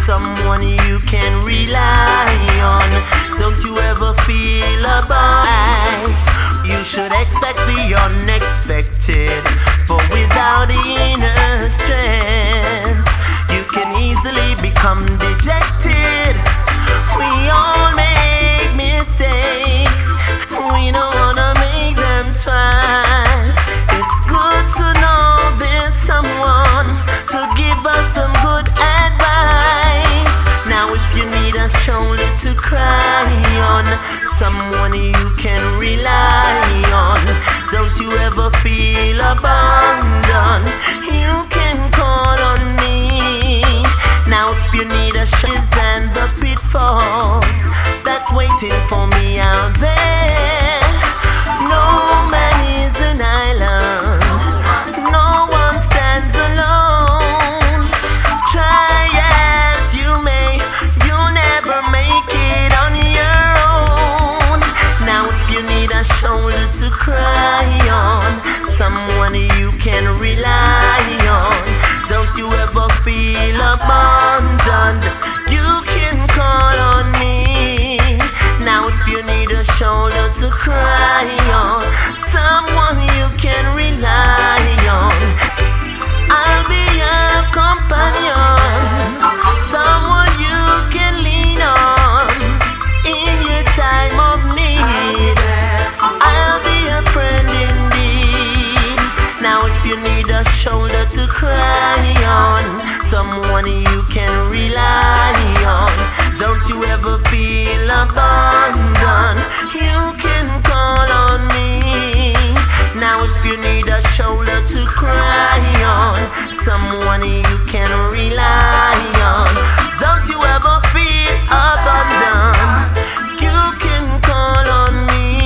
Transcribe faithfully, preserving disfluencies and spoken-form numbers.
someone you can rely on. Don't you ever feel abandoned? You should expect the unexpected, but without inner strength, you can easily become dejected. We all make mistakes, we don't wanna make them twice. It's good to know there's someone to give us some good advice. Now if you need a shoulder to cry on, someone you can rely on, don't you ever feel abandoned, you can call on me. Now if you need a shoulder and the pitfalls that's waiting for me out there, no man is an island, no one stands alone. Try as you may, you'll never make it on your own. Now if you need a shoulder to cry on, someone you can rely on, don't you ever feel abandoned, you can call on me. Now if you need a shoulder to cry on, someone you can rely on, I'll be your companion, someone you can lean on in your time of need. I'll be a friend indeed. Now if you need a shoulder to cry on, someone you can rely on, don't you ever feel abandoned, you can call on me. Now if you need a shoulder to cry on, someone you can